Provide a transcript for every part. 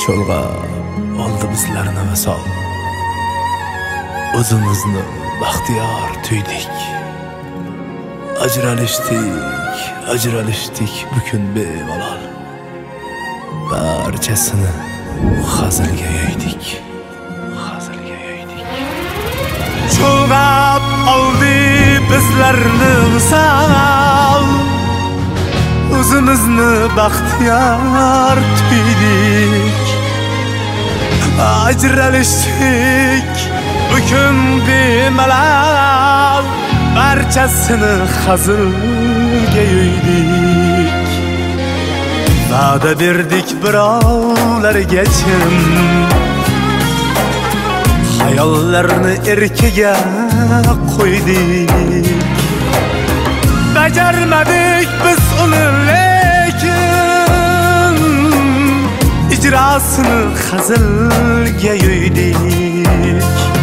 Çolğa oldu bizlarına misal. Özümüzni baxtiyar tüydik. Ajralıştık bükün bemalol. Barchasini hazilga yo'ydik. Cho'lg'ab oldi bizlarni misal. O'zimizni baxtiyar tuydik. Ajralıştık bugün bemalol. Barchasini hazilga yo'ydik. Va'da berdik birovlarga chin, hayollarni erkiga qo'ydik. Bajarmadik biz uni lekin ijrosini hazilga yo'ydik.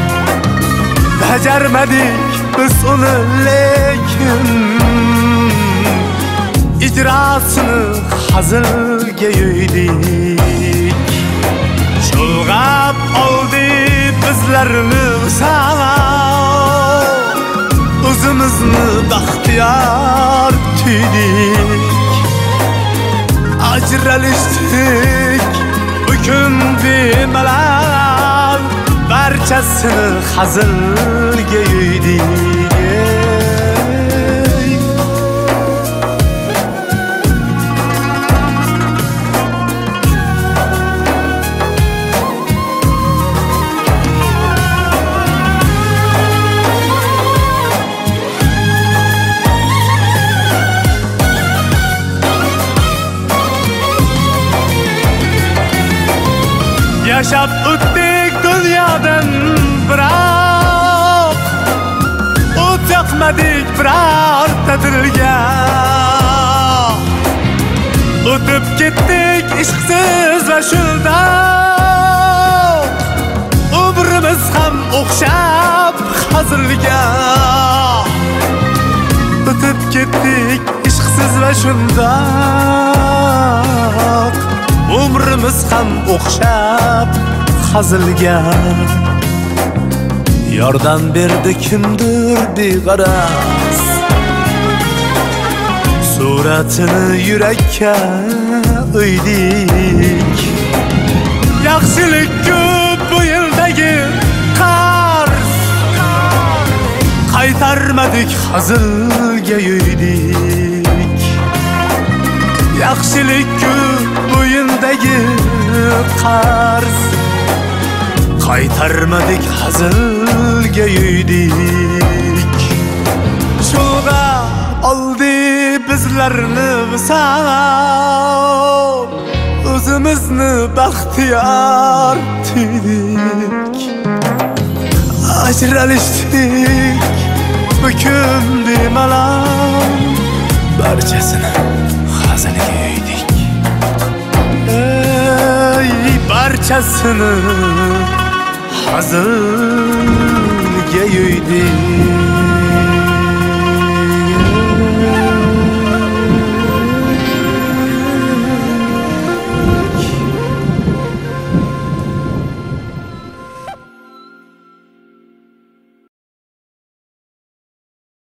Bajarmadik biz uni lekin ijrosini hazilga yo'ydik. Cho'lg'ab oldi bizlarni misal. O'zimizni baxtiyar tuydik. Ajralıştık bugün bemalol. Barchasini hazilga yo'ydik. Yaşab o'tdik dunyodan biroq o't yoqmadik birorta dilga. O'tib ketdik ishqsiz va shundoq umrimiz ham o'xshab hazilga. O'tib ketdik ishqsiz va shundoq umrimiz ham o'xshab hazilga. Yordam berdi kimdir beg'araz, suratini yurakka o'ydik. Yaxshilik ko'p bu yildagi qarz, qaytarmadik hazilga yo'ydik. Yaxshilik ko'p bo'yindagi qarz, qaytarmadik hazilga yo'ydik. Cho'lg'ab oldi bizlarni misal. O'zimizni baxtiyar tuydik. Ajralıştık bugün bemalol. Barchasini hazilga yo'ydik. Barchasini hazilga yo'ydik.